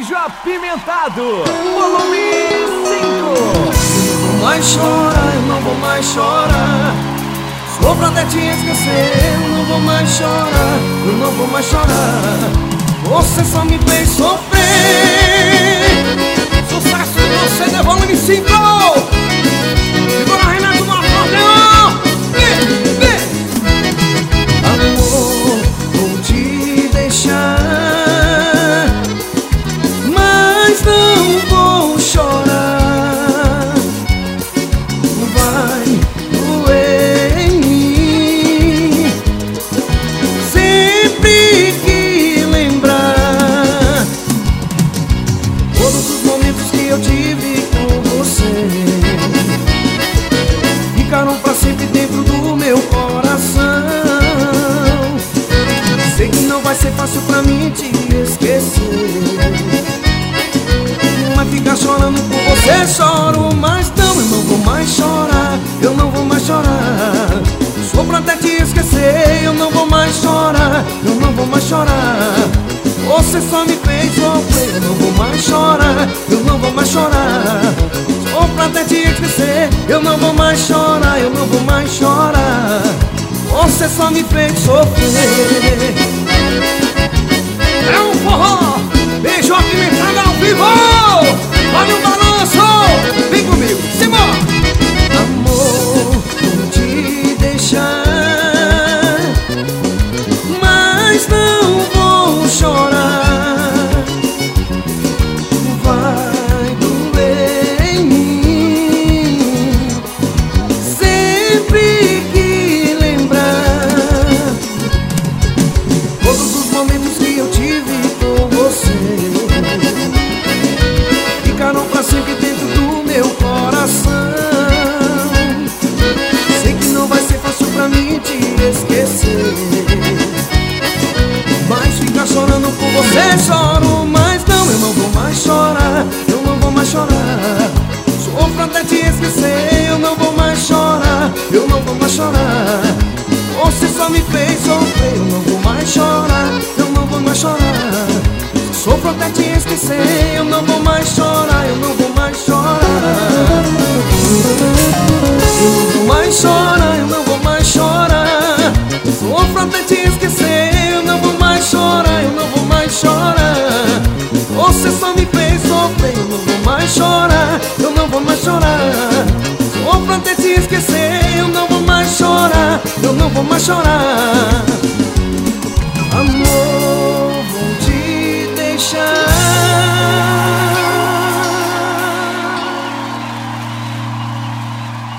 sertanejo apimentado, volume 5. Não vou mais chorar, eu não vou mais chorar. Sou pra até te esquecer, eu não vou mais chorar, eu não vou mais chorar. Você só me fez sofrer. Sucesso do CD volume 5. Segura Renato no acordeão. Amor, vou te deixar, mas não vou chorar. Vai doer em mim sempre que lembrar todos os momentos que eu tive com você. Ficaram pra sempre dentro do meu coração. Sei que não vai ser fácil pra mim te esquecer. Mas ficar chorando por você, choro, mas não, eu não vou mais chorar, eu não vou mais chorar. Sou pra até te esquecer, eu não vou mais chorar, eu não vou mais chorar. Você só me fez sofrer, eu não vou mais chorar, eu não vou mais chorar. Sou pra até te esquecer, eu não vou mais chorar, eu não vou mais chorar. Você só me fez sofrer. É um forró, beijo apimentado ao vivo. Olha o balanço, vem comigo, simbora. Amor, vou te deixar, mas não vou chorar. Vai doer em mim sempre que lembrar todos os momentos que eu tive com você. Ficaram pra sempre dentro do meu coração. Sei que não vai ser fácil pra mim te esquecer, mas ficar chorando por você, choro, mas não, eu não vou mais chorar, eu não vou mais chorar. Sofro até te esquecer, eu não vou mais chorar, eu não vou mais chorar. Você só me fez sofrer, eu não vou mais chorar, eu não vou mais chorar. Sofro até te esquecer, eu não vou mais chorar, eu não vou mais chorar. Eu não vou mais chorar, eu não vou mais chorar. Sofro até te esquecer, eu não vou mais chorar, eu não vou mais chorar. Você só me fez sofrer, eu não vou mais chorar, eu não vou mais chorar. Sofro até te esquecer, eu não vou mais chorar, eu não vou mais chorar.